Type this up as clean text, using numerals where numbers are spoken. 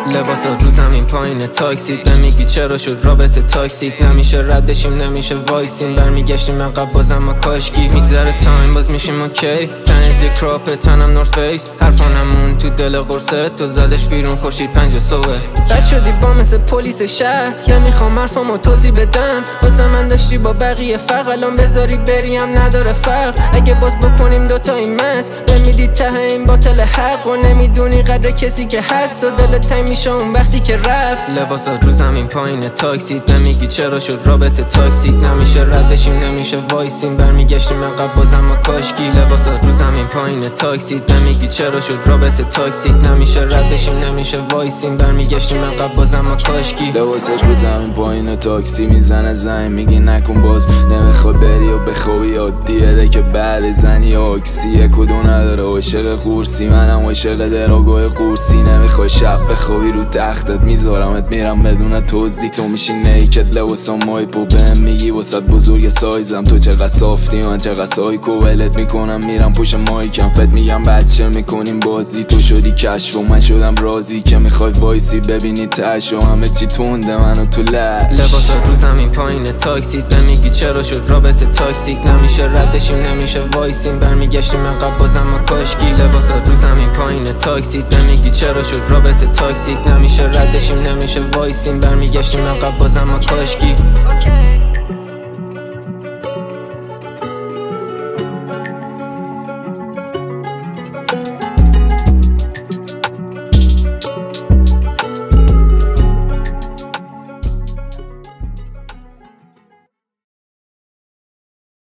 لباسا رو زمین پایین تاکسید نمیگی چرا شد رابطه تاکسیک نمیشه رد بشیم نمیشه وایسیم برمیگشتیم عقب بازم ما کاشکی میگذره تایم باز میشیم اوکی تنه دیکراپ تنم نورث فیس حرفانمون تو دل قرصه تو زدش بیرون خورشید 5 صبح بد شدی با مثل پلیس شهر نمیخوام حرفامو توضیح بدم واسه من داشتی با بقیه فرق الان بذاری بریم نداره فرق اگه باز بکنیم دوتا این مس بمیدی ته این باطل حق و نمیدونی قدر کسی که هست و دلت تنگ میشه اون وقتی که رفت لباسا رو زمین پایین تاکسید نمیگی چرا شد رابطه تاکسیک نمیشه رد بشیم نمیشه وایسیم برمیگشتیم عقب بازم ما کاشکی لباسا رو زمین پایین تاکسید نمیگی چرا شد رابطه تاکسیک نمیشه رد بشیم نمیشه وایسیم برمیگشتیم عقب بازم ما کاشکی لباسا رو زمین پایین تاکسی میزنه زنگ میگی نکن باز نمیخوای بری و بخوابی عادیه که بعد زنی آکسیه کدو نداره عاشق قورسی منم عاشق دراگاه قورسی نمیخوای شب بخوابی رو تختت میذارمت میرم بدون توضیح تو میشی نیکت لباسا مایپو بهم میگی واسد بزرگ سایزم تو چقدر صافتی من چقدر سایکو ولت میکنم میرم پشت مایکم فت میگم بچه میکنیم بازی تو شدی کشف و من شدم رازی که میخوای وایسی ببینی تش و همه چی تونده منو تو لش لباسا رو زمین پایین تاکسید نمیگی چرا شد رابطه تاکسیک نمیشه رد بشیم نمیشه وایسیم برمیگشتیم عقب بازم ما کاشکی لباسا رو زمین پایین تاکسید نمیگی چرا شد رابطه تاکسیک نمیشه رد بشیم نمیشه وایسیم برمیگشتیم عقب بازم ما کاشکی